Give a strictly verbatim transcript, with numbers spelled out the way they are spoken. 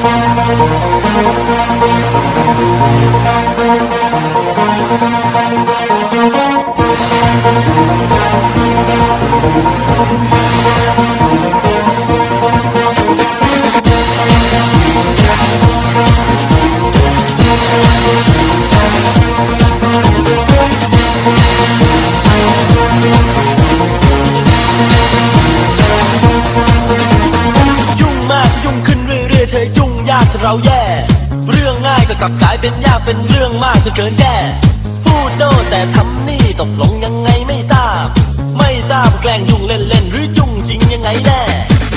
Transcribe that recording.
เราแย่เรื่องง่ายก็กลับกลายเป็นยากเป็นเรื่องมากจนเกินแก้พูดโน่แต่ทำนี่ตกลงยังไงไม่ทราบไม่ทราบแกล้งยุ่งเล่นๆหรือยุ่งจริงยังไงแน่